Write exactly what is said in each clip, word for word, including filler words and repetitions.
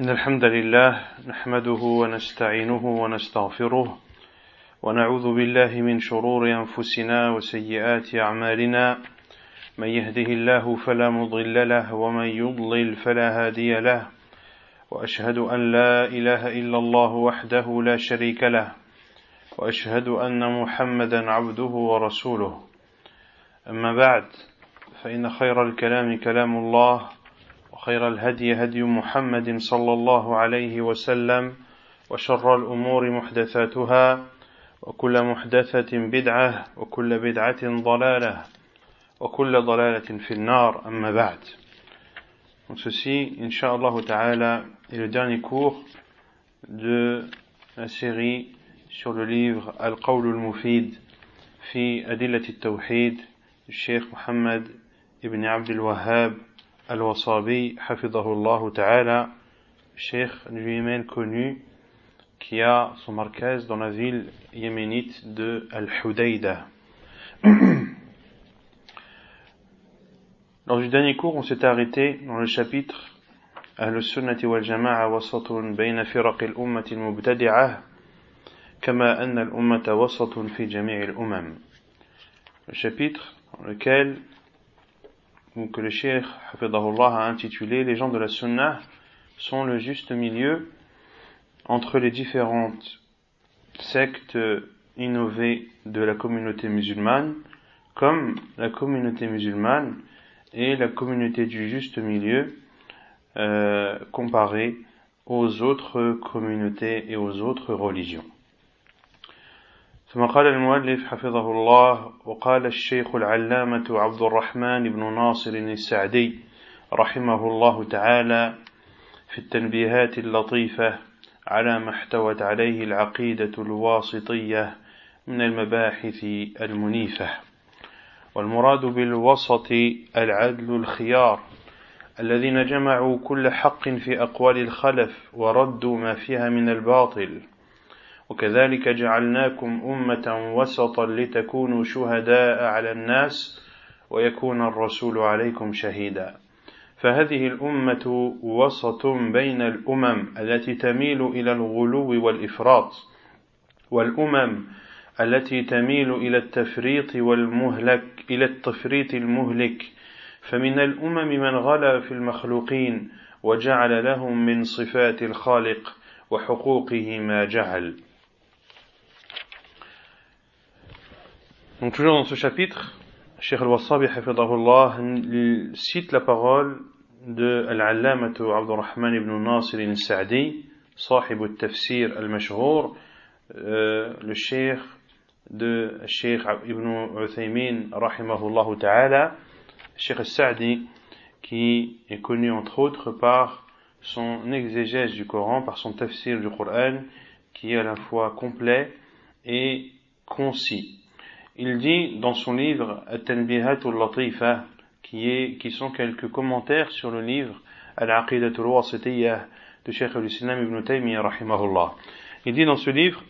إن الحمد لله نحمده ونستعينه ونستغفره ونعوذ بالله من شرور أنفسنا وسيئات أعمالنا من يهده الله فلا مضل له ومن يضلل فلا هادي له وأشهد أن لا إله إلا الله وحده لا شريك له وأشهد أن محمدا عبده ورسوله أما بعد فإن خير الكلام كلام الله وخير الهدي هدي محمد صلى الله عليه وسلم وشر الأمور محدثاتها وكل محدثة بدعة وكل بدعة ضلالة وكل ضلالة في النار أما بعد. Donc ceci, Inch'Allah Ta'ala, est le dernier cours de la série sur le livre Al-Qawl al-Mufid fi Adillat al-Tawhid du Cheikh Mohammed ibn Abd al-Wahhab Al-Wasabi, hafidhahullah ta'ala, cheikh lui-même connu, qui a son markaz dans la ville yéménite de Al-Hudaydah. Lors du dernier cours, on s'était arrêté dans le chapitre Ahl-Sunnati wal-Jama'a wasatun bayna firaq al-ummati al-mubtadi'ah kama anna al-ummata wasatun fi jami' al-umam. Le chapitre dans lequel ou que le cheikh hafidhahullah a intitulé les gens de la Sunnah sont le juste milieu entre les différentes sectes innovées de la communauté musulmane, comme la communauté musulmane et la communauté du juste milieu euh, comparée aux autres communautés et aux autres religions. ثم قال المؤلف حفظه الله وقال الشيخ العلامة عبد الرحمن بن ناصر السعدي رحمه الله تعالى في التنبيهات اللطيفة على ما احتوت عليه العقيدة الواسطية من المباحث المنيفة. والمراد بالوسط العدل الخيار الذين جمعوا كل حق في أقوال الخلف وردوا ما فيها من الباطل. وكذلك جعلناكم أمة وسطا لتكونوا شهداء على الناس ويكون الرسول عليكم شهيدا. فهذه الأمة وسط بين الأمم التي تميل إلى الغلو والإفراط والأمم التي تميل إلى التفريط والمهلك إلى التفريط المهلك. فمن الأمم من غلا في المخلوقين وجعل لهم من صفات الخالق وحقوقه ما جعل. Donc toujours dans ce chapitre, Cheikh Al-Wasabi hafidhahullah cite la parole de Al-Allamatu Abdurrahman ibn Nasir al-Sa'di, sahib al-tafsir al-mashhour, euh, le cheikh de Cheikh Ibn Uthaymin rahimahullah ta'ala, Cheikh al-Sa'di, qui est connu entre autres par son exégèse du Coran, par son tafsir du Coran, qui est à la fois complet et concis. Il dit dans son livre At-Tanbihat al-Latifa, qui est, qui sont quelques commentaires sur le livre Al-Aqidah al-Wasitiyah de Cheikh al-Islam ibn Taymiyyah rahimahullah. Il dit dans ce livre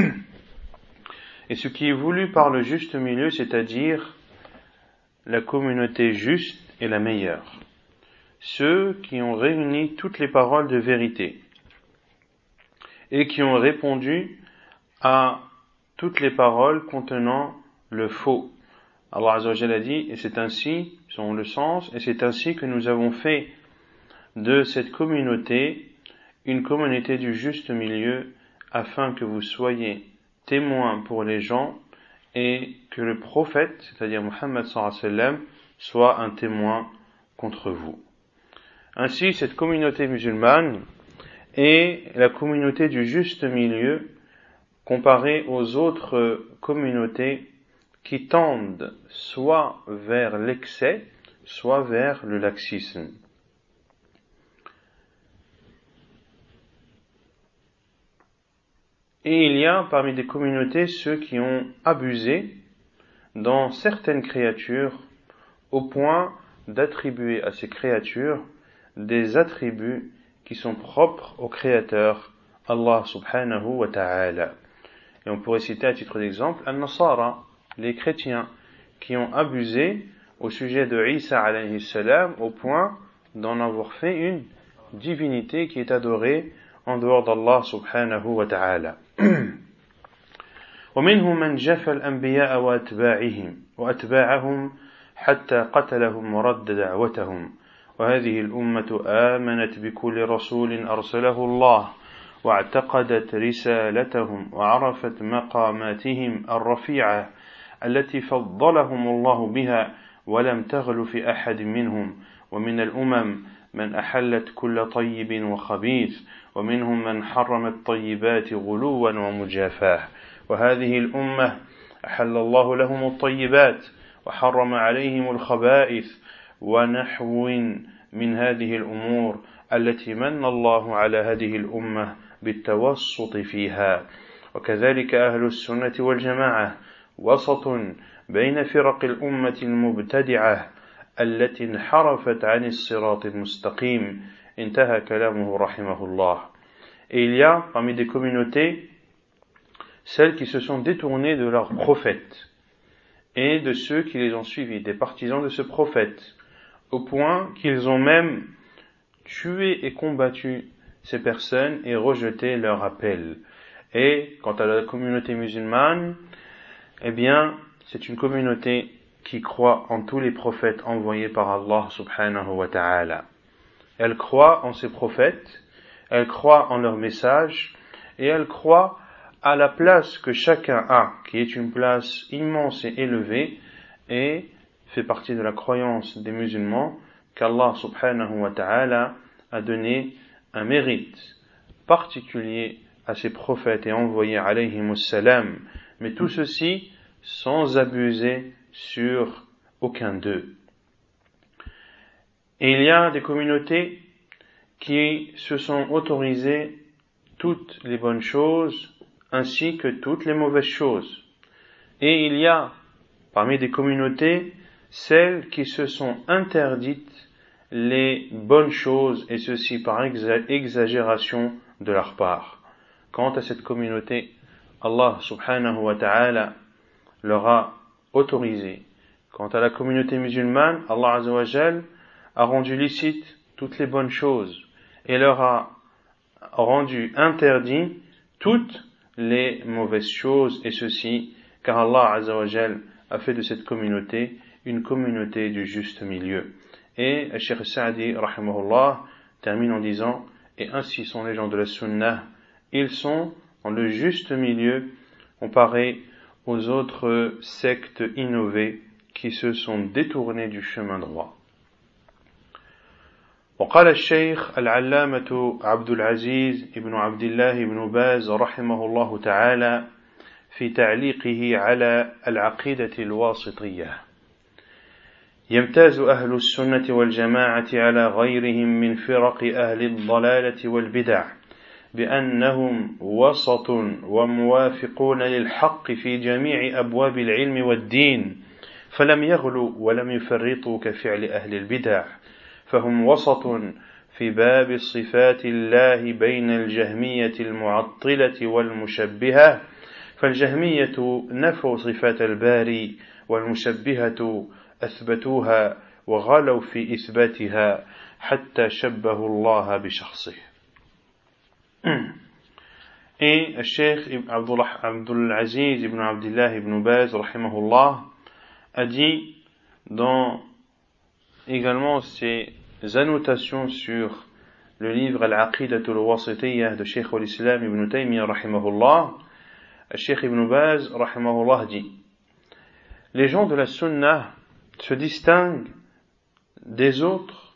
et ce qui est voulu par le juste milieu, c'est-à-dire la communauté juste et la meilleure, ceux qui ont réuni toutes les paroles de vérité et qui ont répondu à toutes les paroles contenant le faux. Allah Azza wa Jalla a dit, et c'est ainsi, selon le sens, et c'est ainsi que nous avons fait de cette communauté une communauté du juste milieu, afin que vous soyez témoins pour les gens et que le prophète, c'est-à-dire Muhammad sallallahu alayhi wa sallam, soit un témoin contre vous. Ainsi, cette communauté musulmane est la communauté du juste milieu comparée aux autres communautés qui tendent soit vers l'excès, soit vers le laxisme. Et il y a parmi des communautés ceux qui ont abusé dans certaines créatures au point d'attribuer à ces créatures des attributs qui sont propres au Créateur, Allah subhanahu wa ta'ala. Et on pourrait citer à titre d'exemple An-Nasara, les chrétiens, qui ont abusé au sujet de Isa alayhi salam au point d'en avoir fait une divinité qui est adorée en dehors d'Allah subhanahu wa ta'ala. ومنهم من جفى الأنبياء وأتباعهم وأتباعهم حتى قتلهم ورد دعوتهم وهذه الأمة آمنت بكل رسول أرسله الله واعتقدت رسالتهم وعرفت مقاماتهم الرفيعة التي فضلهم الله بها ولم تغل في أحد منهم ومن الأمم من أحلت كل طيب وخبيث ومنهم من حرم الطيبات غلوا ومجافاه وهذه الأمة أحل الله لهم الطيبات وحرم عليهم الخبائث ونحو من هذه الأمور التي من الله على هذه الأمة بالتوسط فيها وكذلك أهل السنة والجماعة وسط بين فرق الأمة المبتدعة التي انحرفت عن الصراط المستقيم انتهى كلامه رحمه الله. Et il y a parmi des communautés celles qui se sont détournées de leurs prophètes et de ceux qui les ont suivis, des partisans de ce prophète, au point qu'ils ont même tué et combattu ces personnes et rejeté leur appel. Et quant à la communauté musulmane, eh bien, c'est une communauté qui croit en tous les prophètes envoyés par Allah subhanahu wa ta'ala. Elle croit en ces prophètes, elle croit en leur message, et elle croit à la place que chacun a, qui est une place immense et élevée, et fait partie de la croyance des musulmans qu'Allah subhanahu wa ta'ala a donné un mérite particulier à ses prophètes et envoyés alayhimus salam, mais tout ceci sans abuser sur aucun d'eux. Et il y a des communautés qui se sont autorisées toutes les bonnes choses ainsi que toutes les mauvaises choses. Et il y a parmi des communautés celles qui se sont interdites les bonnes choses, et ceci par exagération de leur part. Quant à cette communauté, Allah subhanahu wa ta'ala leur a autorisé. Quant à la communauté musulmane, Allah azza wa jal a rendu licite toutes les bonnes choses et leur a rendu interdit toutes les mauvaises choses, et ceci car Allah azza wa jal a fait de cette communauté une communauté du juste milieu. Et Cheikh Sa'di rahimahullah termine en disant: et ainsi sont les gens de la sunnah, ils sont dans le juste milieu comparé aux autres sectes innovées qui se sont détournés du chemin droit. وقال الشيخ العلامة عبد العزيز ابن عبد الله ابن باز رحمه الله تعالى في تعليقه على العقيدة الواسطية: يمتاز أهل السنة والجماعة على غيرهم من فرق أهل الضلالة والبدع بأنهم وسط وموافقون للحق في جميع أبواب العلم والدين، فلم يغلوا ولم يفرطوا كفعل أهل البدع، فهم وسط في باب صفات الله بين الجهمية المعطلة والمشبهة، فالجهمية نفوا صفات الباري والمشبهة أثبتوها وغلوا في إثباتها حتى شبهوا الله بشخصه. Et Cheikh Abdul Aziz ibn Abdullah ibn Baz rahimahullah a dit dans également ses annotations sur le livre Al-Aqidatul Wasitiyyah de Cheikh al-Islam ibn Taymiyyah rahimahullah, Cheikh ibn Baz rahimahullah dit: les gens de la sunnah se distinguent des autres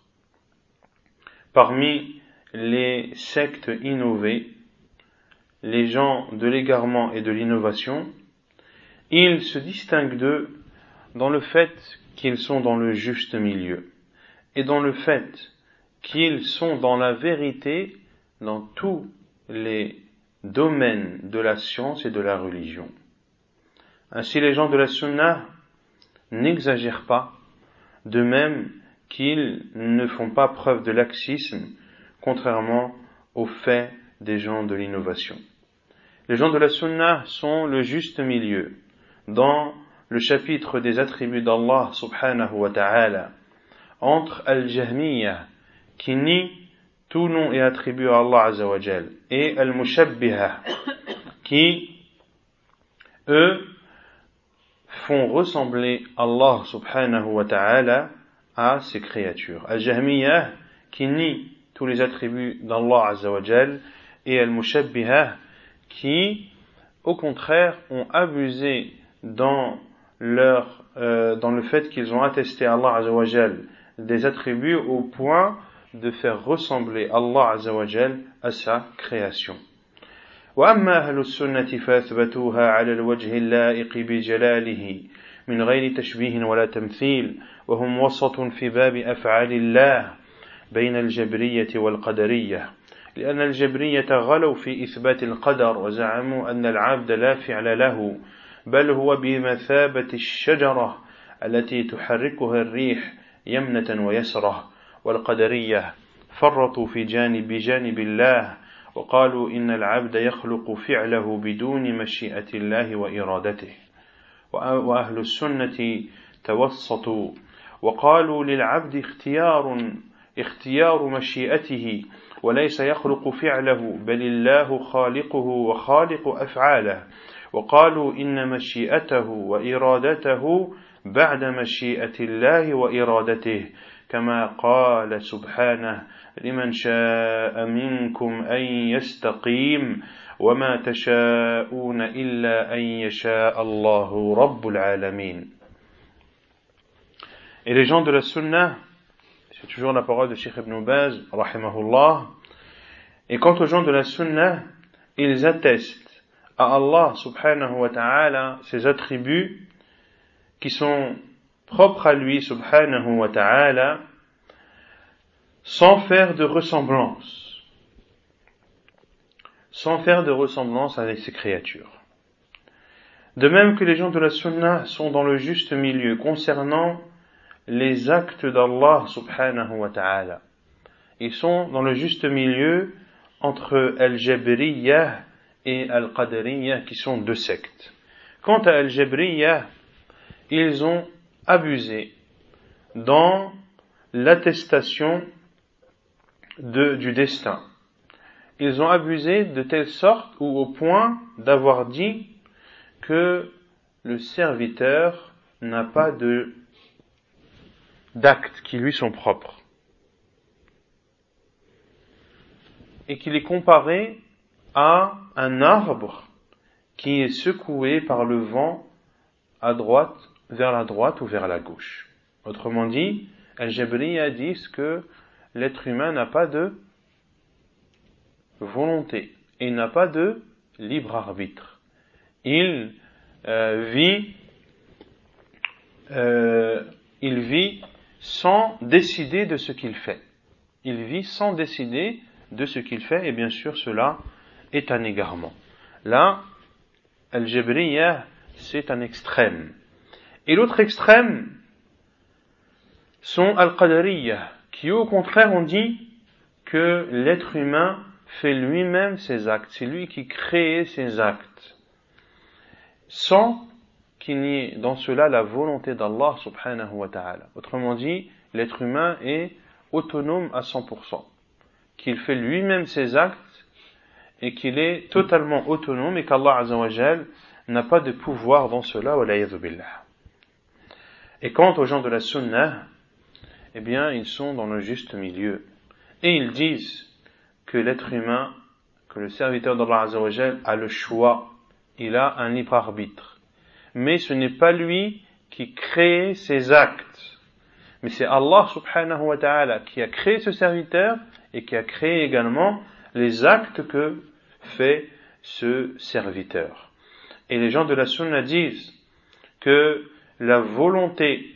parmi les sectes innovées, les gens de l'égarement et de l'innovation. Ils se distinguent d'eux dans le fait qu'ils sont dans le juste milieu et dans le fait qu'ils sont dans la vérité dans tous les domaines de la science et de la religion. Ainsi, les gens de la sunnah n'exagèrent pas, de même qu'ils ne font pas preuve de laxisme, contrairement au fait des gens de l'innovation. Les gens de la sunnah sont le juste milieu dans le chapitre des attributs d'Allah subhanahu wa ta'ala, entre al-Jahmiyyah qui nie tout nom est attribué à Allah Azza wa Jal, et al-mushabbiha, qui, eux, font ressembler Allah subhanahu wa ta'ala à ses créatures. Al-jahmiyah, qui nie tous les attributs d'Allah Azza wa Jal, et al-mushabbiha, qui, au contraire, ont abusé dans leur, euh, dans le fait qu'ils ont attesté à Allah Azza wa Jal des attributs au point de faire ressembler Allah Azza wa Jal à sa création. وأما أهل السنة فأثبتوها على الوجه اللائق بجلاله من غير تشبيه ولا تمثيل وهم وسط في باب أفعال الله بين الجبرية والقدرية لأن الجبرية غلوا في إثبات القدر وزعموا أن العبد لا فعل له بل هو بمثابة الشجرة التي تحركها الريح يمنة ويسرة والقدرية فرطوا في جانب بجانب الله وقالوا إن العبد يخلق فعله بدون مشيئة الله وإرادته وأهل السنة توسطوا وقالوا للعبد اختيار اختيار مشيئته وليس يخلق فعله بل الله خالقه وخالق أفعاله وقالوا إن مشيئته وإرادته بعد مشيئة الله وإرادته كما قال سبحانه لمن شاء منكم أن يستقيم وما تشاءون إلا أن يشاء الله رب العالمين. Et les gens de la Sunna, c'est toujours la parole de Cheikh Ibn Baz, rahimahullah, et quant aux gens de la Sunna, ils attestent à Allah subhanahu wa ta'ala ses attributs qui sont propres à lui subhanahu wa ta'ala sans faire de ressemblance sans faire de ressemblance avec ses créatures. De même que les gens de la Sunna sont dans le juste milieu concernant les actes d'Allah subhanahu wa ta'ala. Ils sont dans le juste milieu entre Al-Jabriyah et Al-Qadariyah qui sont deux sectes. Quant à Al-Jabriyah, ils ont abusé dans l'attestation de, du destin. Ils ont abusé de telle sorte ou au point d'avoir dit que le serviteur n'a pas de d'actes qui lui sont propres et qu'il est comparé à un arbre qui est secoué par le vent à droite, vers la droite ou vers la gauche. Autrement dit, Al-Jabriyya disent que l'être humain n'a pas de volonté et n'a pas de libre arbitre. Il euh, vit euh, il vit sans décider de ce qu'il fait. Il vit sans décider de ce qu'il fait et bien sûr cela est un égarement. Là, Al-Jabriyya, c'est un extrême. Et l'autre extrême sont Al-Qadariyya, qui au contraire ont dit que l'être humain fait lui-même ses actes. C'est lui qui crée ses actes. Sans qu'il n'y ait dans cela la volonté d'Allah subhanahu wa ta'ala. Autrement dit, l'être humain est autonome à cent pour cent. Qu'il fait lui-même ses actes et qu'il est totalement autonome et qu'Allah azza wa jal n'a pas de pouvoir dans cela, wala'iyadhu billah. Et quant aux gens de la Sunna, eh bien, ils sont dans le juste milieu. Et ils disent que l'être humain, que le serviteur d'Allah azza wa jal a le choix, il a un libre arbitre. Mais ce n'est pas lui qui crée ses actes. Mais c'est Allah subhanahu wa ta'ala qui a créé ce serviteur et qui a créé également les actes que fait ce serviteur. Et les gens de la Sunna disent que la volonté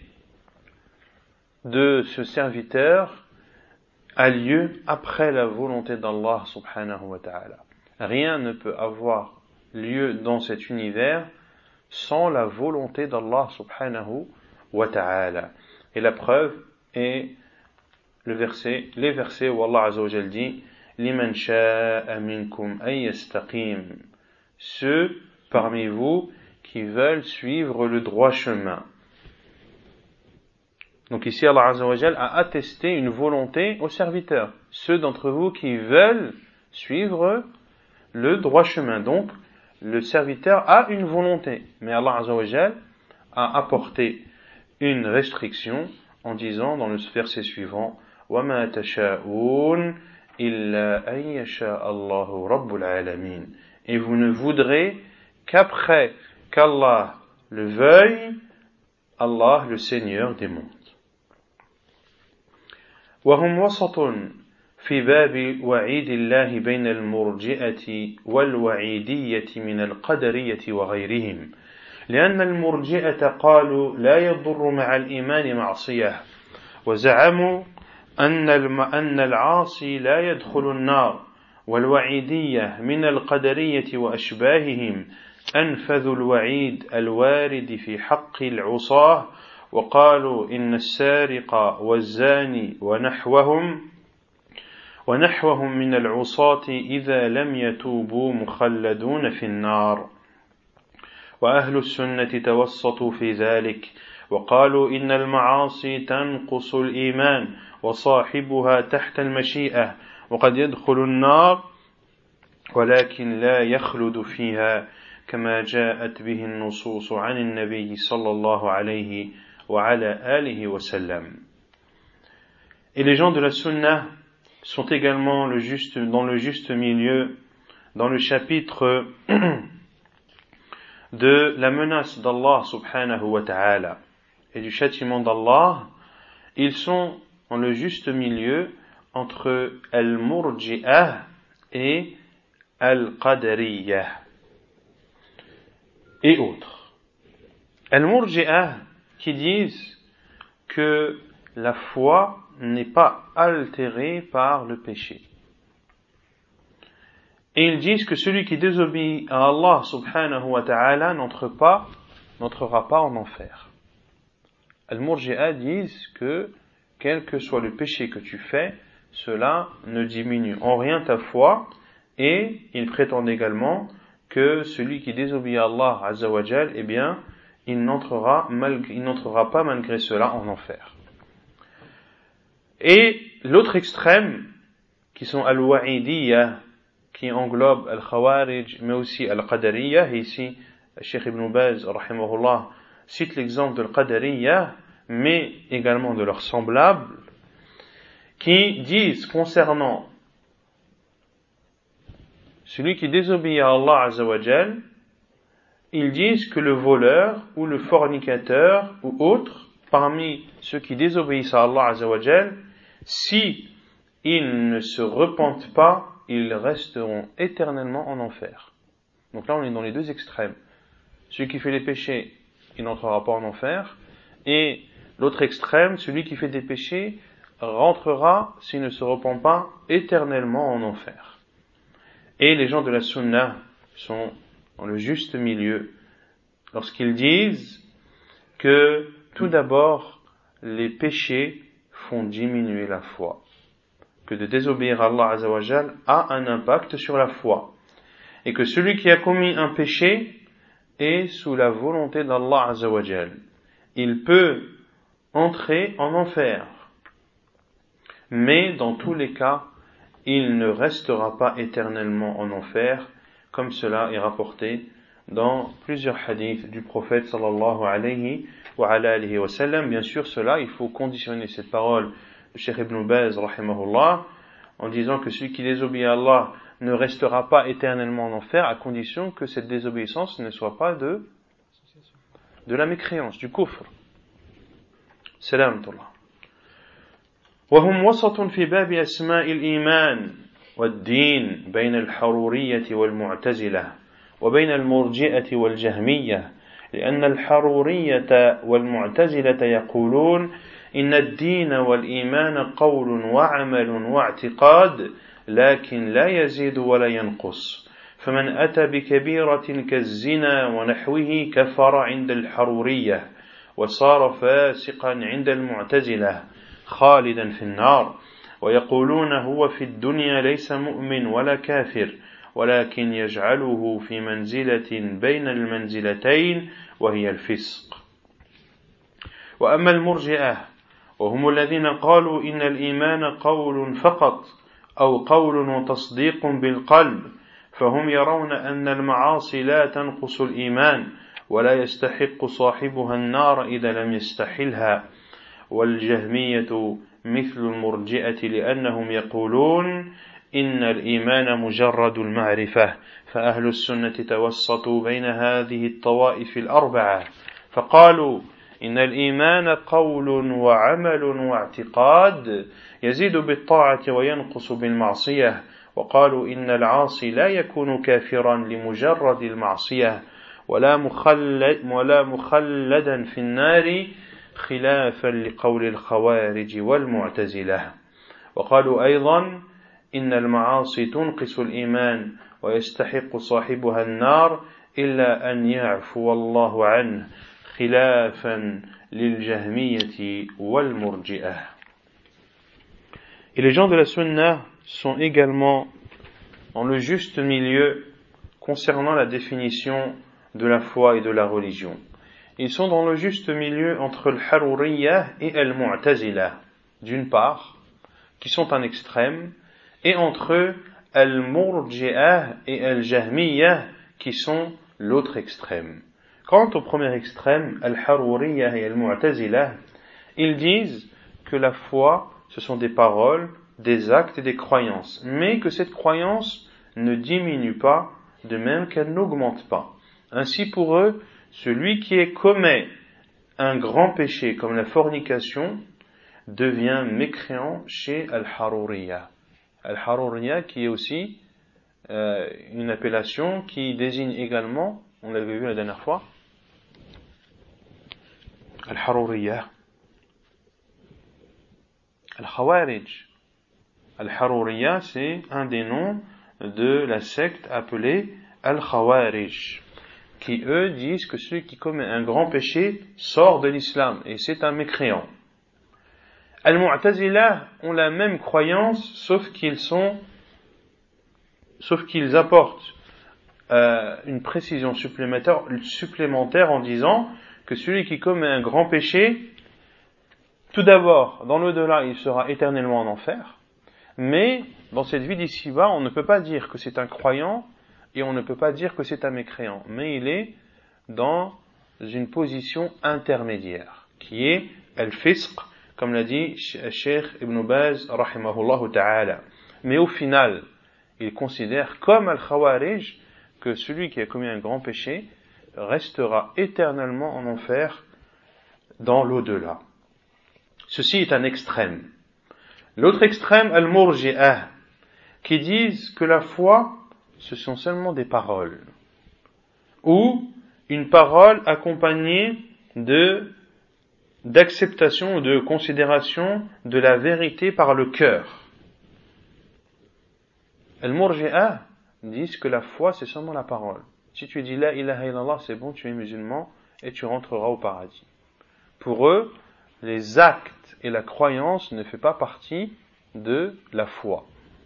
de ce serviteur a lieu après la volonté d'Allah subhanahu wa ta'ala. Rien ne peut avoir lieu dans cet univers sans la volonté d'Allah subhanahu wa ta'ala. Et la preuve est le verset, les versets où Allah azza wa jal dit liman sha'a minkum ay yastaqim, ceux parmi vous qui veulent suivre le droit chemin. Donc ici, Allah Azza wa Jal a attesté une volonté aux serviteurs, ceux d'entre vous qui veulent suivre le droit chemin. Donc, le serviteur a une volonté, mais Allah Azza wa Jal a apporté une restriction en disant dans le verset suivant وَمَا تَشَاءُونَ إِلَّا أَن يَشَاءَ اللَّهُ رَبُّ الْعَالَمِينَ. Et vous ne voudrez qu'après qu'Allah le veuille, Allah le Seigneur des mondes. وهم وسط في باب وعيد الله بين المرجئة والوعيدية من القدرية وغيرهم لأن المرجئة قالوا لا يضر مع الإيمان معصية وزعموا أن أن العاصي لا يدخل النار والوعيدية من القدرية وأشباههم أنفذوا الوعيد الوارد في حق العصاة وقالوا إن السارق والزاني ونحوهم ونحوهم من العصاة إذا لم يتوبوا مخلدون في النار. وأهل السنة توسطوا في ذلك وقالوا إن المعاصي تنقص الإيمان وصاحبها تحت المشيئة وقد يدخل النار ولكن لا يخلد فيها كما جاءت به النصوص عن النبي صلى الله عليه وعلى آله وسلم. Et les gens de la Sunna sont également le juste, dans le juste milieu, dans le chapitre de la menace d'Allah subhanahu wa ta'ala et du châtiment d'Allah. Ils sont dans le juste milieu entre al-murji'ah et al-qadariyah et autres. Al-murji'ah qui disent que la foi n'est pas altérée par le péché. Et ils disent que celui qui désobéit à Allah subhanahu wa ta'ala n'entre pas, n'entrera pas en enfer. Al-Murji'a disent que quel que soit le péché que tu fais, cela ne diminue en rien ta foi, et ils prétendent également que celui qui désobéit à Allah azza wa jal, eh bien, il n'entrera, malgré, il n'entrera pas malgré cela en enfer. Et l'autre extrême, qui sont al-Wa'idiyya, qui englobe al-Khawarij, mais aussi al-Qadariyya, et ici, Cheikh Ibn Baz, rahimahullah, cite l'exemple de al-Qadariyya, mais également de leurs semblables, qui disent concernant celui qui désobéit à Allah azza wa jal, ils disent que le voleur ou le fornicateur ou autre, parmi ceux qui désobéissent à Allah azza wa jal, si ils ne se repentent pas, ils resteront éternellement en enfer. Donc là, on est dans les deux extrêmes. Celui qui fait les péchés, il n'entrera pas en enfer. Et l'autre extrême, celui qui fait des péchés, rentrera, s'il ne se repent pas, éternellement en enfer. Et les gens de la Sunna sont dans le juste milieu lorsqu'ils disent que, tout d'abord, les péchés font diminuer la foi. Que de désobéir à Allah azza wa jal a un impact sur la foi. Et que celui qui a commis un péché est sous la volonté d'Allah azza wa jal. Il peut entrer en enfer. Mais dans tous les cas, il ne restera pas éternellement en enfer, comme cela est rapporté dans plusieurs hadiths du prophète sallallahu alayhi wa alayhi wa sallam. Bien sûr, cela, il faut conditionner cette parole de Cheikh Ibn Baz, rahimahullah, en disant que celui qui désobéit à Allah ne restera pas éternellement en enfer, à condition que cette désobéissance ne soit pas de, de la mécréance, du kufr. Salam. وهم وسط في باب أسماء الإيمان والدين بين الحرورية والمعتزلة وبين المرجئة والجهمية لأن الحرورية والمعتزلة يقولون إن الدين والإيمان قول وعمل واعتقاد لكن لا يزيد ولا ينقص فمن أتى بكبيرة كالزنا ونحوه كفر عند الحرورية وصار فاسقا عند المعتزلة خالدا في النار ويقولون هو في الدنيا ليس مؤمن ولا كافر ولكن يجعله في منزلة بين المنزلتين وهي الفسق وأما المرجئة وهم الذين قالوا إن الإيمان قول فقط أو قول وتصديق بالقلب فهم يرون أن المعاصي لا تنقص الإيمان ولا يستحق صاحبها النار إذا لم يستحلها والجهمية مثل المرجئة لأنهم يقولون إن الإيمان مجرد المعرفة فأهل السنة توسطوا بين هذه الطوائف الأربعة فقالوا إن الإيمان قول وعمل واعتقاد يزيد بالطاعة وينقص بالمعصية وقالوا إن العاصي لا يكون كافرا لمجرد المعصية ولا مخلد ولا مخلدا في النار خلافا لقول الخوارج والمعتزلة وقالوا أيضا إن المعاصي تنقص الإيمان ويستحق صاحبها النار إلا أن يعفو الله عنه خلافا للجهمية والمرجئة. Et les gens de la Sunna sont également dans le juste milieu concernant la définition de la foi et de la religion. Ils sont dans le juste milieu entre le Haruriyya et le Mu'tazila, d'une part, qui sont un extrême, et entre eux, le Murji'ah et le Jahmiyya, qui sont l'autre extrême. Quant au premier extrême, le Haruriyya et le Mu'tazila, ils disent que la foi, ce sont des paroles, des actes et des croyances, mais que cette croyance ne diminue pas, de même qu'elle n'augmente pas. Ainsi pour eux, celui qui commet un grand péché comme la fornication devient mécréant chez Al-Haruriyya. Al-Haruriyya qui est aussi euh, une appellation qui désigne également, on l'avait vu la dernière fois, Al-Haruriyya, Al-Khawarij. Al-Haruriyya, c'est un des noms de la secte appelée Al-Khawarij, qui eux disent que celui qui commet un grand péché sort de l'islam, et c'est un mécréant. Al-Mu'tazila ont la même croyance, sauf qu'ils sont, sauf qu'ils apportent euh, une précision supplémentaire, supplémentaire en disant que celui qui commet un grand péché, tout d'abord, dans l'au-delà, il sera éternellement en enfer, mais dans cette vie d'ici-bas, on ne peut pas dire que c'est un croyant et on ne peut pas dire que c'est un mécréant, mais il est dans une position intermédiaire, qui est al-fisq, comme l'a dit Cheikh Ibn Baz, rahimahullah ta'ala. Mais au final, il considère comme al-Khawarij que celui qui a commis un grand péché restera éternellement en enfer dans l'au-delà. Ceci est un extrême. L'autre extrême, al-Murji'ah, qui disent que la foi, ce sont seulement des paroles, ou une parole accompagnée de d'acceptation ou de considération de la vérité par le cœur. Al-Murji'ah disent que la foi, c'est seulement la parole. Si tu dis la ilaha illallah, c'est bon, tu es musulman et tu rentreras au paradis. Pour eux, les actes et la croyance ne font pas partie de la foi.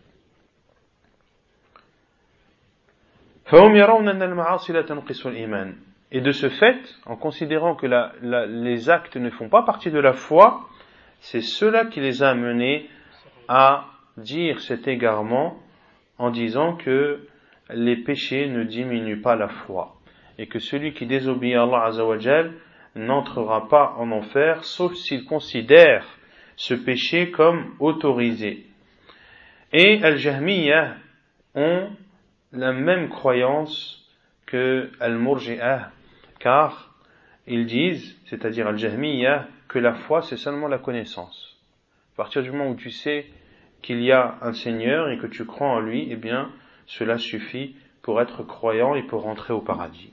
Et de ce fait, en considérant que la, la, les actes ne font pas partie de la foi, c'est cela qui les a amenés à dire cet égarement en disant que les péchés ne diminuent pas la foi et que celui qui désobéit à Allah Azza wa Jal n'entrera pas en enfer sauf s'il considère ce péché comme autorisé. Et Al-Jahmiyya ont la même croyance que Al-Murji'ah, car ils disent, c'est-à-dire Al-Jahmiyya, que la foi c'est seulement la connaissance. À partir du moment où tu sais qu'il y a un Seigneur et que tu crois en lui, eh bien cela suffit pour être croyant et pour rentrer au paradis.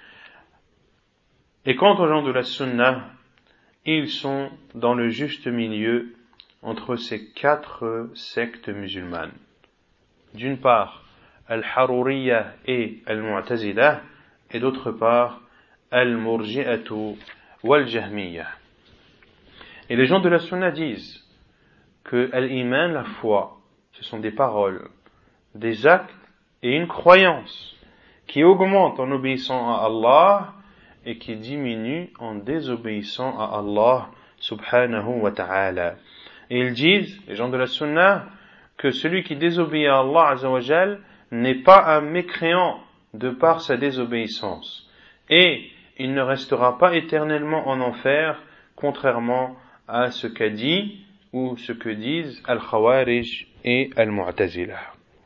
Et quant aux gens de la Sunna, ils sont dans le juste milieu entre ces quatre sectes musulmanes. D'une part, Al-Haruriyya et Al-Mu'tazila, et d'autre part, Al-Murji'atu wal-Jahmiyya. Et les gens de la Sunna disent que Al-Iman, la foi, ce sont des paroles, des actes et une croyance qui augmentent en obéissant à Allah et qui diminuent en désobéissant à Allah subhanahu wa ta'ala. Et ils disent, les gens de la Sunna, que celui qui désobéit à Allah azza wa jal n'est pas un mécréant de par sa désobéissance. Et il ne restera pas éternellement en enfer, contrairement à ce qu'a dit ou ce que disent Al-Khawarij et Al-Mu'tazila.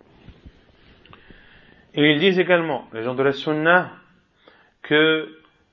Et ils disent également, les gens de la Sunna, que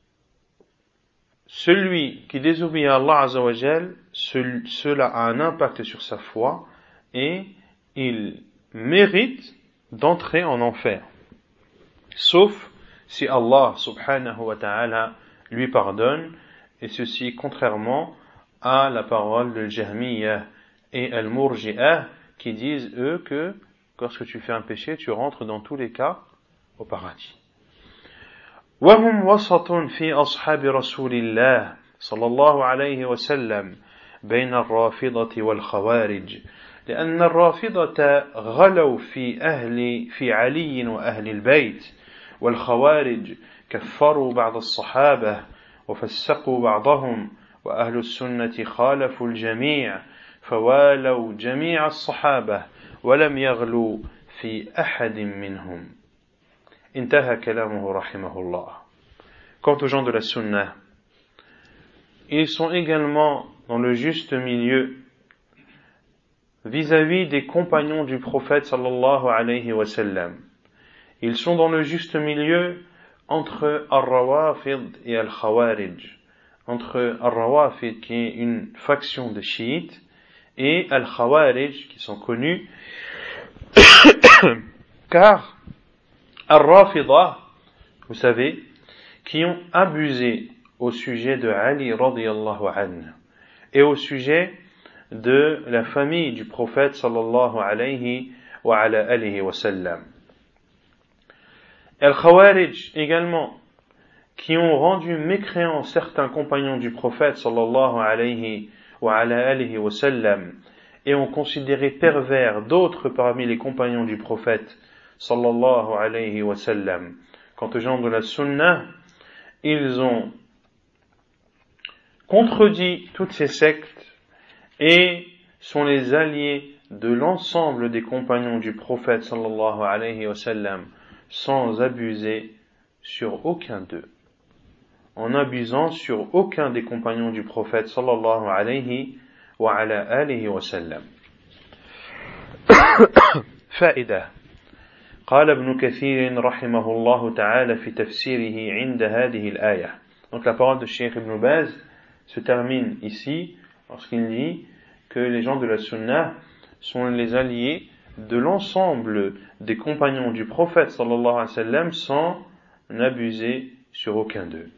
celui qui désobéit à Allah azza wa jal, cela a un impact sur sa foi et il mérite d'entrer en enfer. Sauf si Allah subhanahu wa ta'ala lui pardonne, et ceci contrairement à la parole de Jahmiyyah et Al-Murji'ah qui disent eux que lorsque tu fais un péché, tu rentres dans tous les cas au paradis. وهم وسط في أصحاب رسول الله صلى الله عليه وسلم بين الرافضة والخوارج لأن الرافضة غلوا في أهل في علي وأهل البيت والخوارج كفروا بعض الصحابة وفسقوا بعضهم وأهل السنة خالفوا الجميع فوالوا جميع الصحابة ولم يغلوا في أحد منهم. انتهى كلامه رحمه الله. Quant aux gens de la Sunna, ils sont également dans le juste milieu vis-à-vis des compagnons du prophète sallallahu alayhi wa sallam. Ils sont dans le juste milieu entre Ar-Rawafid et Al-Khawarij, entre Ar-Rawafid qui est une faction de chiites et Al-Khawarij qui sont connus car Ar-Rafidah, vous savez, qui ont abusé au sujet de Ali radiyallahu anhu et au sujet de la famille du prophète sallallahu alayhi wa ala alihi wa sallam. Al-Khawarij également, qui ont rendu mécréants certains compagnons du prophète sallallahu alayhi wa ala alihi wa sallam et ont considéré pervers d'autres parmi les compagnons du prophète sallallahu alayhi wa sallam. Quant aux gens de la Sunna, ils ont contredit toutes ces sectes et sont les alliés de l'ensemble des compagnons du prophète sallallahu alayhi wa sallam sans abuser sur aucun d'eux, en abusant sur aucun des compagnons du prophète sallallahu alayhi wa ala alihi wa sallam. فائدة قال ابن كثير رحمه الله تعالى في تفسيره عند هذه الآية. Donc la parole de Cheikh Ibn Baz se termine ici lorsqu'il dit que les gens de la Sunna sont les alliés de l'ensemble des compagnons du prophète sallallahu alayhi wa sallam sans n'abuser sur aucun d'eux.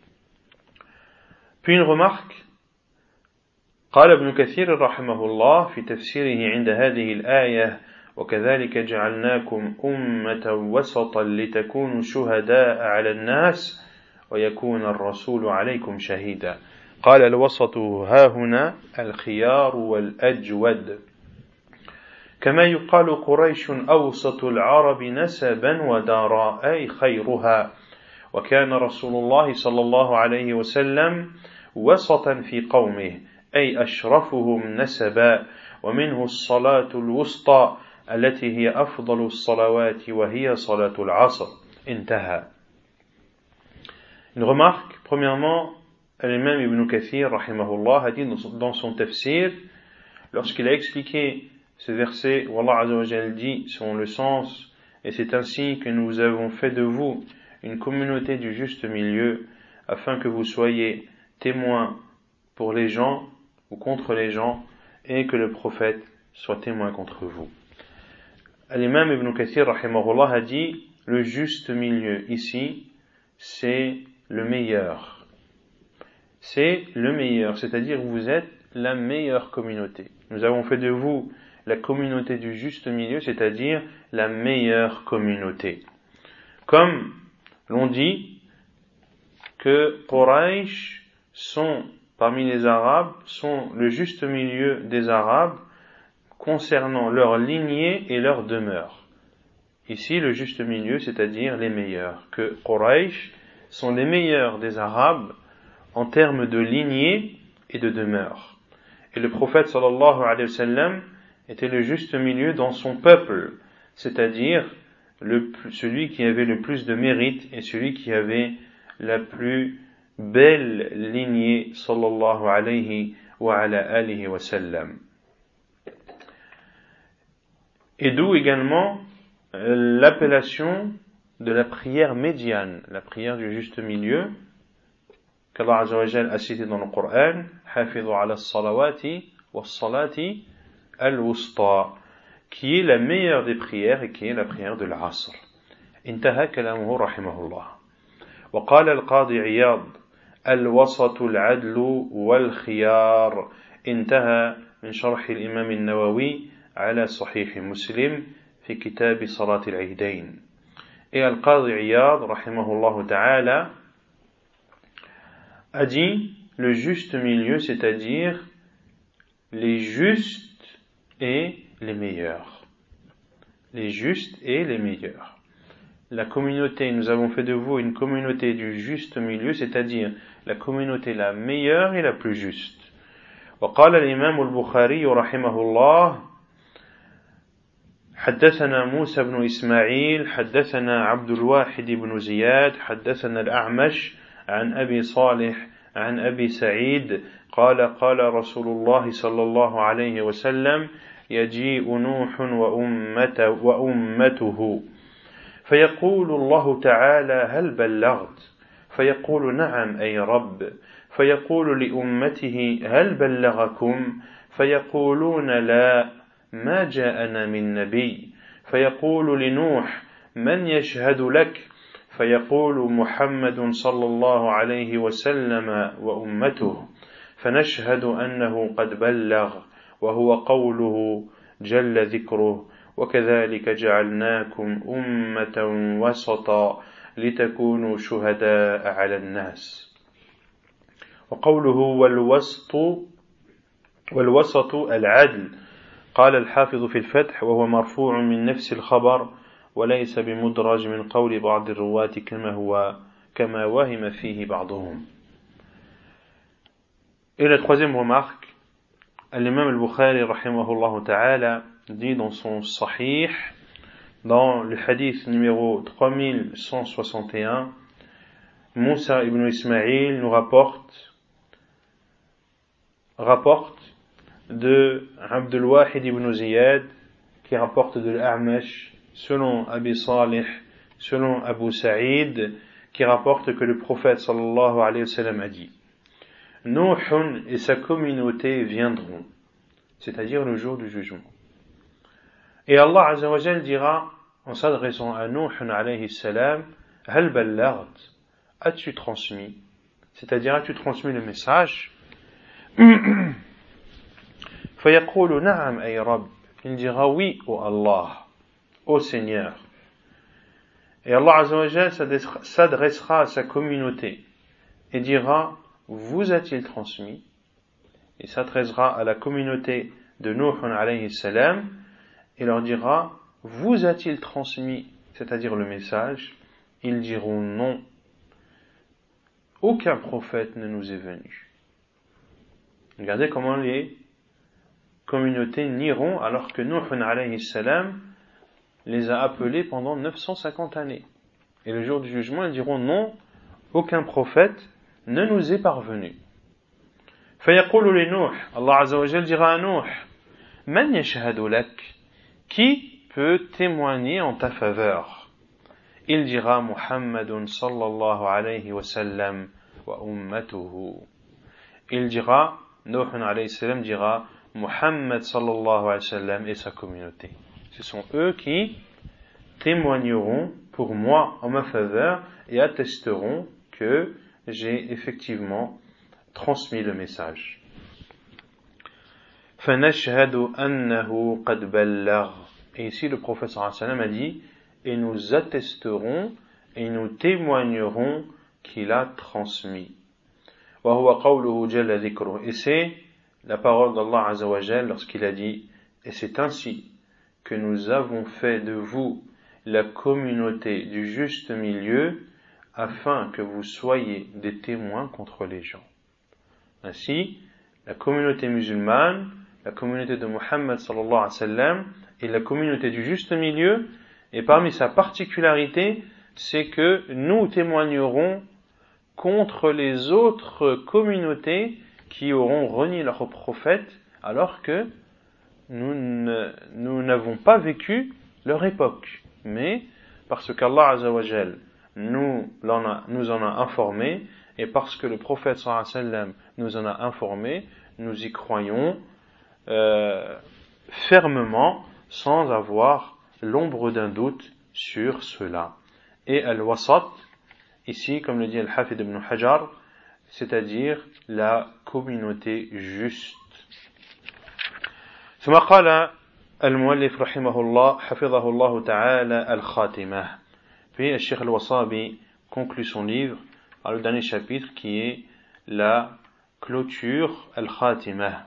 Puis une remarque, قال ابن كثير رحمه الله في تفسيره عند هذه الآية وكذلك جعلناكم أمة وسطا لتكونوا شهداء على الناس ويكون الرسول عليكم شهيدا. قال الوسط ها هنا الخيار والأجود كما يقال قريش أوسط العرب نسبا ودارا أي خيرها وكان رسول الله صلى الله عليه وسلم وسطا في قومه أي أشرفهم نسبا ومنه الصلاة الوسطى التي هي أفضل الصلوات وهي صلاة العصر. انتهى. Une remarque, premièrement, l'imam Ibn Kathir rahimahullah a dit dans son tafsir, lorsqu'il a expliqué ce verset où Allah azza wa jalla dit selon le sens, et c'est ainsi que nous avons fait de vous une communauté du juste milieu afin que vous soyez témoins pour les gens ou contre les gens et que le prophète soit témoin contre vous. L'imam Ibn Kathir rahimahullah a dit le juste milieu ici c'est le meilleur. C'est le meilleur, c'est-à-dire vous êtes la meilleure communauté. Nous avons fait de vous la communauté du juste milieu, c'est-à-dire la meilleure communauté. Comme l'on dit que Quraysh sont, parmi les Arabes, sont le juste milieu des Arabes concernant leur lignée et leur demeure. Ici, le juste milieu, c'est-à-dire les meilleurs. Que Quraysh sont les meilleurs des Arabes en termes de lignée et de demeure. Et le prophète sallallahu alayhi wa sallam était le juste milieu dans son peuple, c'est-à-dire le, celui qui avait le plus de mérite et celui qui avait la plus belle lignée sallallahu alayhi wa ala alihi wa sallam. Et d'où également euh, l'appellation de la prière médiane, la prière du juste milieu, qu'Allah Azza wa Jal a cité dans le Coran, Hafidhu ala salawati wa salati al-wusta, qui est la meilleure des prières et qui est la prière de l'Asr. Intaha kalamuhu rahimahullah. Wa qala al-Qadi Iyad, al-wasatu al-adlu wal-khiyar. Intaha min sharh al-Imam al-Nawawi ala Sahih Muslim fi kitab salat al-Eidain. Et al-Qadi Iyad, rahimahullah ta'ala, a dit le juste milieu, c'est-à-dire les justes et les meilleurs. Les justes et les meilleurs. La communauté, nous avons fait de vous une communauté du juste milieu, c'est-à-dire la communauté la meilleure et la plus juste. وقال الإمام البخاري رحمه الله حدثنا موسى بن إسماعيل حدثنا عبد الواحد بن زياد حدثنا الأعمش عن أبي صالح عن أبي سعيد قال قال رسول الله صلى الله عليه وسلم يجيء نوح وأمته, وأمته فيقول الله تعالى هل بلغت فيقول نعم أي رب فيقول لأمته هل بلغكم فيقولون لا ما جاءنا من نبي فيقول لنوح من يشهد لك فيقول محمد صلى الله عليه وسلم وأمته فنشهد أنه قد بلغ وهو قوله جل ذكره وكذلك جعلناكم أمة وسطا لتكونوا شهداء على الناس وقوله والوسط والوسط العدل قال الحافظ في الفتح وهو مرفوع من نفس الخبر وليس بمدرج من قول بعض الرواة كما هو كما وهم فيه بعضهم. Et la troisième remarque, l'imam al-Bukhari rahimahullah ta'ala dit dans son Sahih, dans le hadith numéro trois mille cent soixante et un, Moussa ibn Ismaïl nous rapporte rapporte de Abdul Wahid ibn Ziyad qui rapporte de l'A'mash selon Abi Salih, selon Abu Sa'id, qui rapporte que le prophète sallallahu alayhi wa sallam a dit Nuh et sa communauté viendront, c'est-à-dire le jour du jugement. Et Allah Azza wa Jal dira, en s'adressant à Nuh alayhi salam, Hal ballagt, as-tu transmis, c'est-à-dire as-tu transmis le message? Fayaqulu na'am ay Rabb, il dira oui, ô Allah, ô Seigneur. Et Allah Azza wa Jal s'adressera à sa communauté et dira vous a-t-il transmis? Il s'adressera à la communauté de Nuh alayhi salam et leur dira vous a-t-il transmis, c'est-à-dire le message? Ils diront non, aucun prophète ne nous est venu. Regardez comment les communautés nieront alors que Nuh alayhi salam les a appelés pendant neuf cent cinquante années. Et le jour du jugement, ils diront non, aucun prophète ne nous est parvenu. فيقول لنوح, Allah Azza wa Jal dira à Nuh, Man yashhadu lak, qui peut témoigner en ta faveur? Il dira Muhammadun sallallahu alayhi wa sallam wa ummatuhu. Il dira, Nuh alayhi salam dira Muhammad sallallahu alayhi wa sallam et sa communauté. Ce sont eux qui témoigneront pour moi en ma faveur et attesteront que j'ai effectivement transmis le message. فَنَشْهَدُ أَنَّهُ قَدْ بَلَّغَ. Et ici le prophète sallallahu alayhi wa sallam a dit et nous attesterons et nous témoignerons qu'il a transmis. وَهُوَ قَوْلُهُ جَلَّ ذِكْرُهُ. Et c'est la parole d'Allah Azza wa Jal lorsqu'il a dit et c'est ainsi que nous avons fait de vous la communauté du juste milieu afin que vous soyez des témoins contre les gens. Ainsi, la communauté musulmane, la communauté de Muhammad sallallahu alayhi wa sallam et la communauté du juste milieu. Et parmi sa particularité, c'est que nous témoignerons contre les autres communautés qui auront renié leur prophète alors que nous, ne, nous n'avons pas vécu leur époque. Mais parce qu'Allah Azza wa Jal nous, nous en a informé et parce que le prophète sallallahu alayhi wa sallam nous en a informé, nous y croyons euh, fermement sans avoir l'ombre d'un doute sur cela. Et al-wasat, ici, comme le dit Al-Hafid ibn Hajar, c'est-à-dire la communauté juste. ثم قال المؤلف رحمه الله حفظه الله تعالى الخاتمة. Puis le Cheikh Al-Wasabi conclut son livre par le dernier chapitre qui est la clôture Al-Khatimah.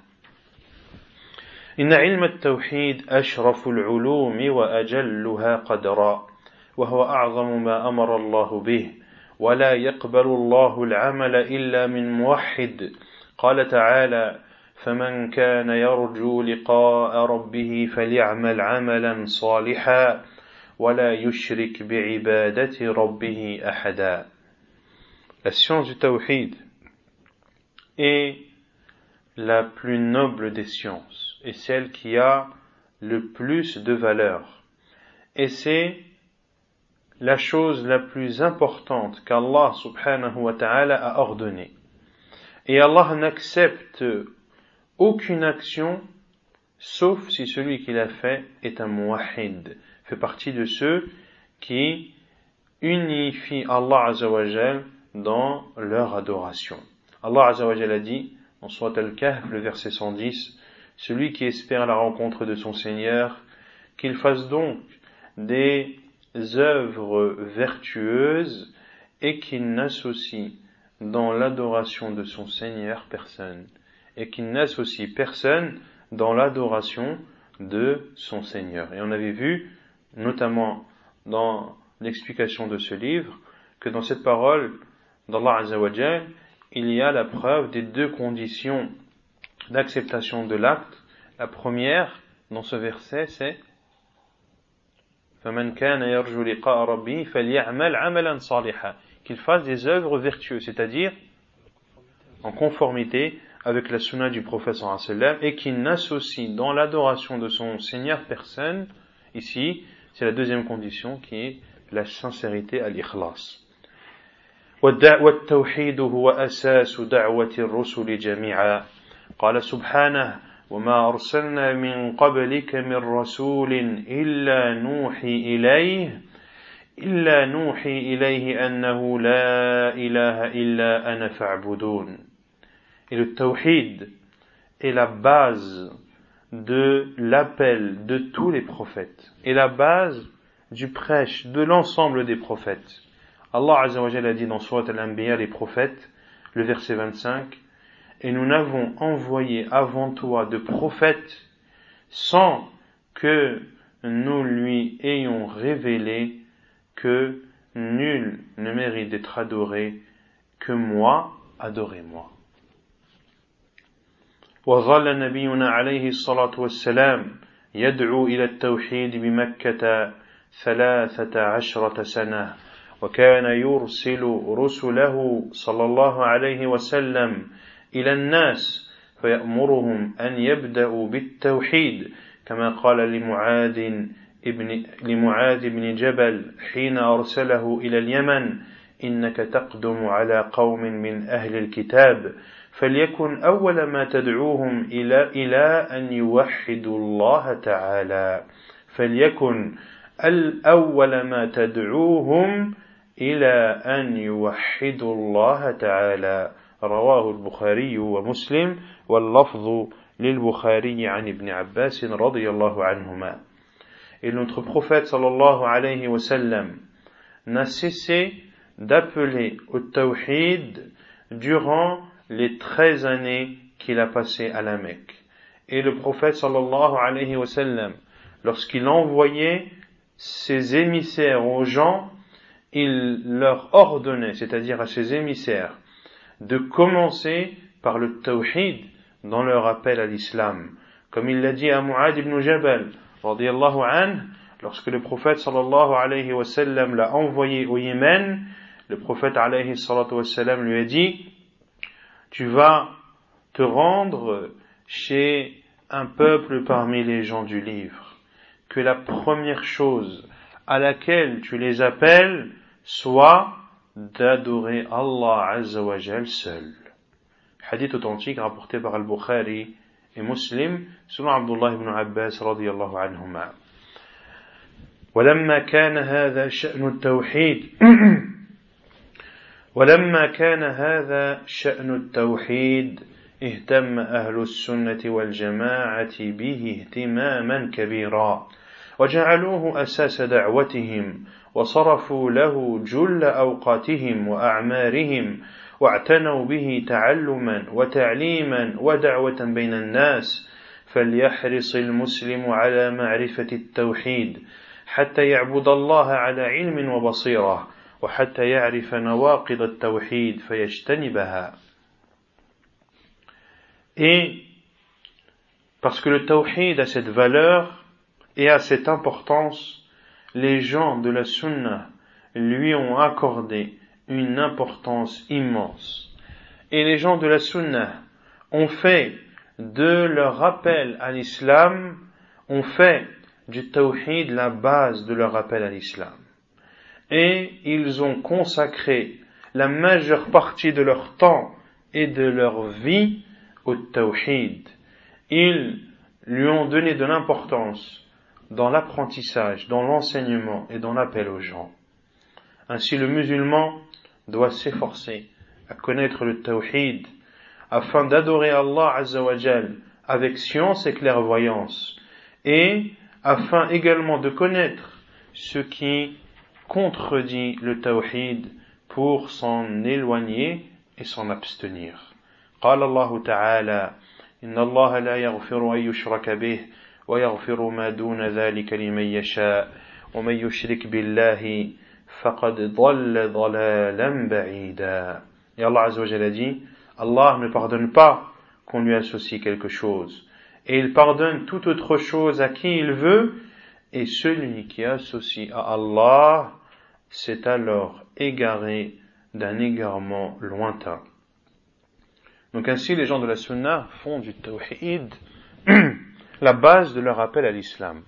إن علم التوحيد أشرف العلوم وأجلها قدرا وهو أعظم ما أمر الله به ولا يقبل الله العمل إلا من موحد قال تعالى فمن كان يرجو لقاء ربه فليعمل عملا صالحا ولا يشرك بعبادة ربه أحدا. La science du tawhid est la plus noble des sciences et celle qui a le plus de valeur. Et c'est la chose la plus importante qu'Allah subhanahu wa ta'ala a ordonnée. Et Allah n'accepte aucune action sauf si celui qui l'a fait est un muwahhid, fait partie de ceux qui unifient Allah Azza wa Jal dans leur adoration. Allah Azza wa Jal a dit dans Surat Al-Kahf, le verset cent dix, celui qui espère la rencontre de son Seigneur, qu'il fasse donc des œuvres vertueuses et qu'il n'associe dans l'adoration de son Seigneur personne, et qu'il n'associe personne dans l'adoration de son Seigneur. Et on avait vu, notamment dans l'explication de ce livre, que dans cette parole d'Allah Azza wa Jal, il y a la preuve des deux conditions d'acceptation de l'acte. La première, dans ce verset, c'est فَمَنْ كَانَ يَرْجُو لِقَاءَ رَبِّهِ فَلْيَعْمَلْ عَمَلًا صَالِحًا, qu'il fasse des œuvres vertueuses, c'est-à-dire en conformité avec la sunna du prophète sallallahu alayhi wa sallam, et qu'il n'associe dans l'adoration de son Seigneur personne. Ici, c'est la deuxième condition qui est la sincérité, al-ikhlas. والتوحيد هو أساس دعوة الرسل جميعا قال سبحانه وما أرسلنا من قبلك من رسول إلا نوحي إليه إلا نوحي إليه أنه لا إله إلا أنا فاعبدون. Et le tawhid est la base de l'appel de tous les prophètes et la base du prêche de l'ensemble des prophètes. Allah Azza wa Jalla a dit dans Surat Al-Anbiya, les prophètes, le verset vingt-cinq, et nous n'avons envoyé avant toi de prophète sans que nous lui ayons révélé que nul ne mérite d'être adoré que moi, adorez-moi. وظل نبينا عليه الصلاة والسلام يدعو إلى التوحيد بمكة ثلاثة عشرة سنة وكان يرسل رسله صلى الله عليه وسلم إلى الناس فيأمرهم أن يبدأوا بالتوحيد كما قال لمعاذ ابن لمعاذ بن جبل حين أرسله إلى اليمن إنك تقدم على قوم من أهل الكتاب فليكن أول ما تدعوهم إلى إلى أن يوحدوا الله تعالى فليكن الأول ما تدعوهم إلى أن يوحدوا الله تعالى. رواه البخاري ومسلم واللفظ للبخاري عن ابن عباس رضي الله عنهما. Et notre prophète sallallahu alayhi wa sallam n'a cessé d'appeler au tawhid durant les treize années qu'il a passées à la Mecque. Et le prophète sallallahu alayhi wa sallam, lorsqu'il envoyait ses émissaires aux gens, il leur ordonnait, c'est-à-dire à ses émissaires, de commencer par le tawhid, dans leur appel à l'islam. Comme il l'a dit à Mu'adh ibn Jabal, radiyallahu anhu, lorsque le prophète sallallahu alayhi wa sallam l'a envoyé au Yémen, le prophète alayhi salatu wa sallam lui a dit, tu vas te rendre chez un peuple parmi les gens du livre, que la première chose à laquelle tu les appelles soit d'adorer Allah Azza wa Jal seul. Hadith authentique rapporté par Al-Bukhari et Muslim selon Abdullah ibn Abbas radiyallahu anhuma. ولما كان هذا شأن التوحيد ولما كان هذا شأن التوحيد اهتم أهل السنة والجماعة به اهتماما كبيرا وجعلوه أساس دعوتهم وصرفوا له جل أوقاتهم وأعمارهم واعتنوا به تعلما وتعليما ودعوة بين الناس فليحرص المسلم على معرفة التوحيد حتى يعبد الله على علم وبصيرة وحتى يعرف نواقض التوحيد فيجتنبها. Et parce que le tawhid a cette valeur et a cette importance, les gens de la sunna lui ont accordé une importance immense. Et les gens de la sunna ont fait de leur rappel à l'islam, ont fait du tawhid la base de leur rappel à l'islam. Et ils ont consacré la majeure partie de leur temps et de leur vie au tawhid. Ils lui ont donné de l'importance dans l'apprentissage, dans l'enseignement et dans l'appel aux gens. Ainsi le musulman doit s'efforcer à connaître le tawhid afin d'adorer Allah Azza wa Jal avec science et clairvoyance et afin également de connaître ce qui contredit le tawhid pour s'en éloigner et s'en abstenir. قال الله تعالى إن الله لا يغفر أن يشرك به ويغفر ما دون ذلك لمن يشاء ومن يشرك بالله فقد ضل ضلالا بعيدا. Et Allah Azza wa Jalla a dit, Allah ne pardonne pas qu'on lui associe quelque chose, et il pardonne toute autre chose à qui il veut, et celui qui associe à Allah s'est alors égaré d'un égarement lointain. Donc ainsi les gens de la sunna font du tawhid la base de leur appel à l'islam.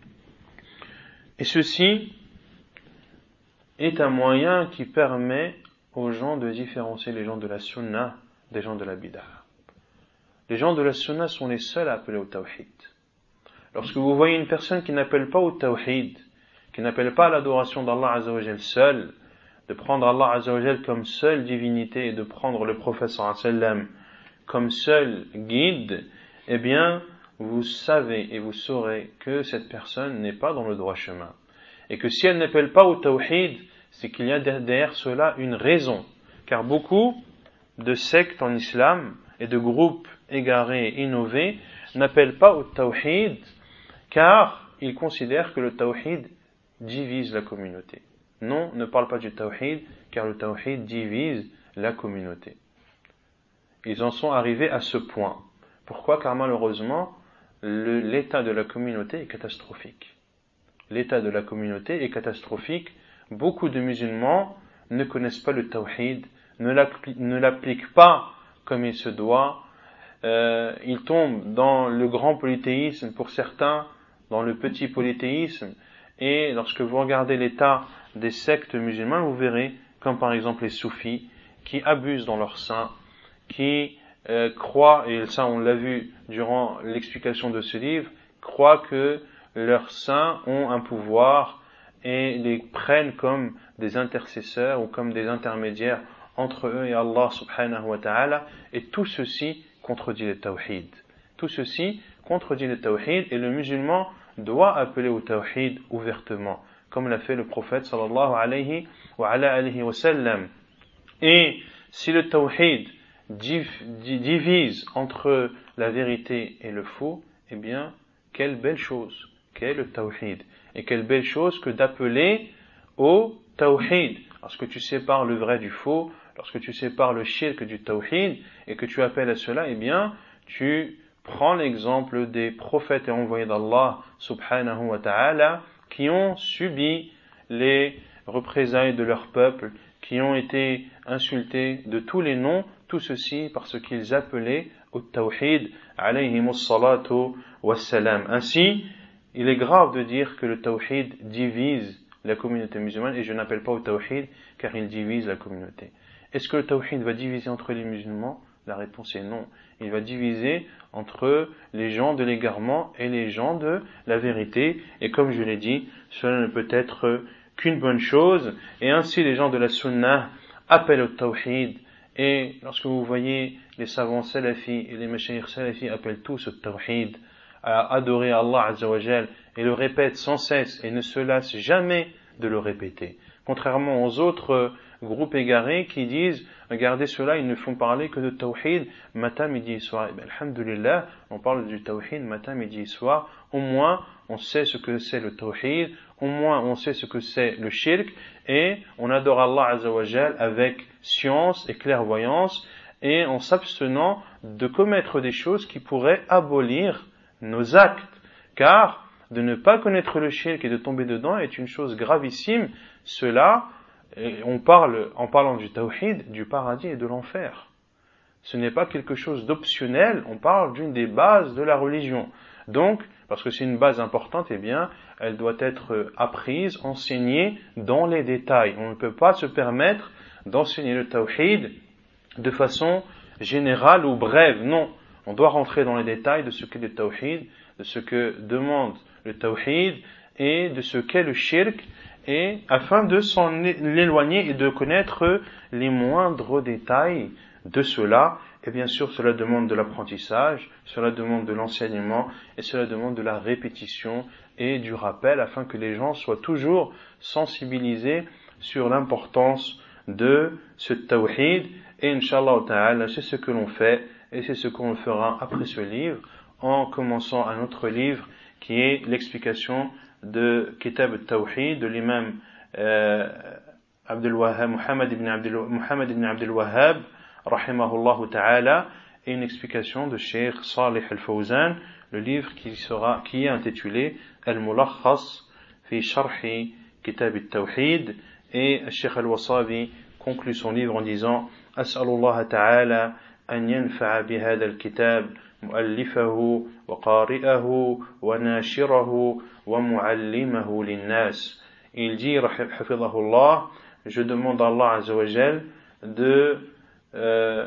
Et ceci est un moyen qui permet aux gens de différencier les gens de la sunna des gens de la bid'ah. Les gens de la sunna sont les seuls à appeler au tawhid. Lorsque vous voyez une personne qui n'appelle pas au tawhid, qui n'appelle pas à l'adoration d'Allah Azza wa Jal seul, de prendre Allah Azza wa Jal comme seule divinité et de prendre le prophète sallallahu alayhi wa sallam comme seul guide, eh bien, vous savez et vous saurez que cette personne n'est pas dans le droit chemin. Et que si elle n'appelle pas au tawhid, c'est qu'il y a derrière cela une raison. Car beaucoup de sectes en islam et de groupes égarés et innovés n'appellent pas au tawhid car ils considèrent que le tawhid divise la communauté. Non, ne parle pas du tawhid car le tawhid divise la communauté. Ils en sont arrivés à ce point. Pourquoi ? Car malheureusement, le, l'état de la communauté est catastrophique. L'état de la communauté est catastrophique. Beaucoup de musulmans ne connaissent pas le tawhid, ne, l'appli- ne l'appliquent pas comme il se doit. Euh, ils tombent dans le grand polythéisme pour certains, dans le petit polythéisme. Et lorsque vous regardez l'état des sectes musulmanes, vous verrez, comme par exemple les soufis, qui abusent dans leur sein, qui euh, croient, et ça on l'a vu durant l'explication de ce livre, croient que leurs saints ont un pouvoir et les prennent comme des intercesseurs ou comme des intermédiaires entre eux et Allah subhanahu wa ta'ala, et tout ceci contredit le tawhid. Tout ceci contredit le tawhid et le musulman doit appeler au tawhid ouvertement, comme l'a fait le prophète sallallahu alayhi wa ala alihi wa sallam. Et si le tawhid divise entre la vérité et le faux, eh bien, quelle belle chose qu'est le tawhid. Et quelle belle chose que d'appeler au tawhid. Lorsque tu sépares le vrai du faux, lorsque tu sépares le shirk du tawhid, et que tu appelles à cela, eh bien, tu prends l'exemple des prophètes et envoyés d'Allah subhanahu wa ta'ala qui ont subi les représailles de leur peuple, qui ont été insultés de tous les noms, tout ceci parce qu'ils appelaient au tawhid alayhimus salatu wassalam. Ainsi, il est grave de dire que le tawhid divise la communauté musulmane, et je n'appelle pas au tawhid car il divise la communauté. Est-ce que le tawhid va diviser entre les musulmans? La réponse est non. Il va diviser entre les gens de l'égarement et les gens de la vérité, et comme je l'ai dit, cela ne peut être qu'une bonne chose, et ainsi les gens de la sunnah appellent au tawhid, et lorsque vous voyez les savants salafis et les mashayikh salafis appellent tous au tawhid, à adorer Allah Azza wa Jal, et le répètent sans cesse et ne se lassent jamais de le répéter. Contrairement aux autres groupes égarés qui disent, regardez ceux-là, ils ne font parler que de tawhid matin, midi et soir. Et bien, alhamdulillah, on parle du tawhid matin, midi et soir. Au moins, on sait ce que c'est le tawhid, au moins on sait ce que c'est le shirk, et on adore Allah Azza wa Jal avec science et clairvoyance, et en s'abstenant de commettre des choses qui pourraient abolir nos actes, car de ne pas connaître le shirk et de tomber dedans est une chose gravissime. Cela, on parle, en parlant du tawhid, du paradis et de l'enfer. Ce n'est pas quelque chose d'optionnel, on parle d'une des bases de la religion. Donc, parce que c'est une base importante, eh bien, elle doit être apprise, enseignée dans les détails. On ne peut pas se permettre d'enseigner le tawhid de façon générale ou brève, non. On doit rentrer dans les détails de ce qu'est le tawhid, de ce que demande le tawhid et de ce qu'est le shirk, et afin de s'en éloigner et de connaître les moindres détails de cela. Et bien sûr, cela demande de l'apprentissage, cela demande de l'enseignement, et cela demande de la répétition et du rappel, afin que les gens soient toujours sensibilisés sur l'importance de ce tawhid. Et Inch'Allah ta'ala, c'est ce que l'on fait, et c'est ce qu'on fera après ce livre, en commençant un autre livre qui est l'explication de Kitab al-Tawhid de l'imam euh, Abdul Wahhab, Muhammad ibn Abdul, Muhammad ibn Abdul Wahhab, rahimahullah ta'ala, et une explication de Cheikh Salih al-Fawzan, le livre qui sera, qui est intitulé Al-Mulakhas fi Sharhi Kitab al-Tawhid, et Cheikh al-Wasabi conclut son livre en disant As'alullah ta'ala an yanfa'a bihada al-kitab مؤلفه وقارئه وناشره ومعلمه للناس. Il dit, حفظه je demande à Allah Azza wa Jal de euh,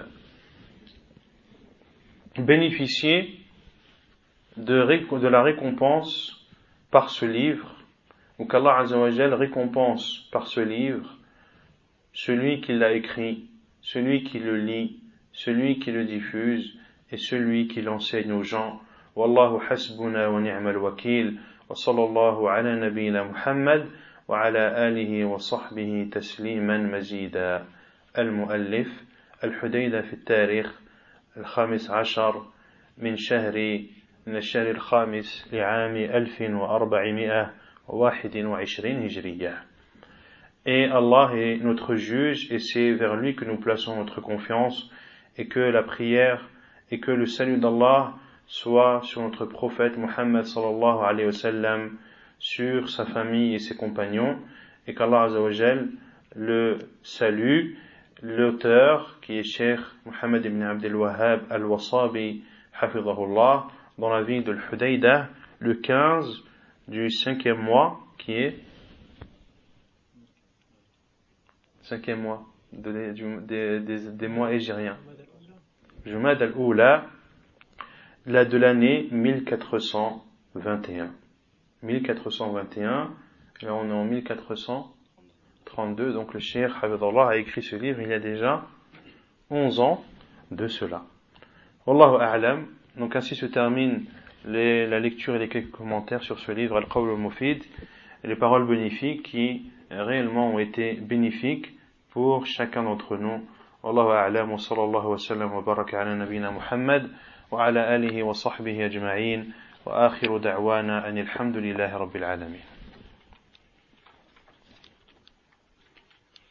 bénéficier de, de la récompense par ce livre, ou qu'Allah Azza wa Jal récompense par ce livre celui qui l'a écrit, celui qui le lit, celui qui le diffuse, et celui qui l'enseigne aux gens. Wallahu hasbuna wa ni'mal wakil. Wa sallallahu ala nabiyyina Muhammad wa ala alihi wa sahbihi tasliman mazida. Al-muallif Al-Hudayda fi al-tarikh al-khamis ashar min shahri من الشهر الخامس لعام ألف وأربعمائة وواحد وعشرين هجرية. Et Allah est notre juge, et c'est vers lui que nous plaçons notre confiance, et que la prière et que le salut d'Allah soit sur notre prophète Muhammad sallallahu alayhi wa sallam, sur sa famille et ses compagnons, et qu'Allah Azza wa Jal le salue. L'auteur, qui est Cheikh Muhammad ibn Abdul Wahhab al-Wasabi, hafidhahullah, dans la ville de l'Hudayda, le quinze du cinquième mois, qui est cinquième mois de, des, des, des mois hégériens. Jumad al-Oula, la de l'année mille quatre cent vingt et un. mille quatre cent vingt et un, là on est en mille quatre cent trente-deux, donc le Cheikh Hafidhullah a écrit ce livre il y a déjà onze ans de cela. Wallahu a'lam. Donc ainsi se termine les, la lecture et les quelques commentaires sur ce livre Al-Qawl al-Mufid, les paroles bénéfiques qui réellement ont été bénéfiques pour chacun d'entre nous. والله أعلم وصلى الله وسلم وبارك على نبينا محمد وعلى آله وصحبه أجمعين وآخر دعوانا أن الحمد لله رب العالمين.